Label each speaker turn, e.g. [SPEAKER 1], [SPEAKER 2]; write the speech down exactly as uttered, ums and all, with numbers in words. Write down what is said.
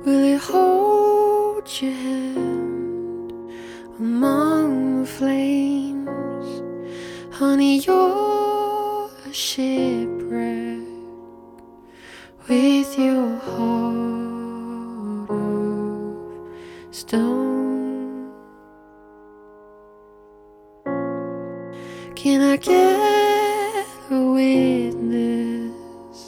[SPEAKER 1] Will it hold your hand among the flames? Honey, you're a shipwreck with your heart of stone. Can I get a witness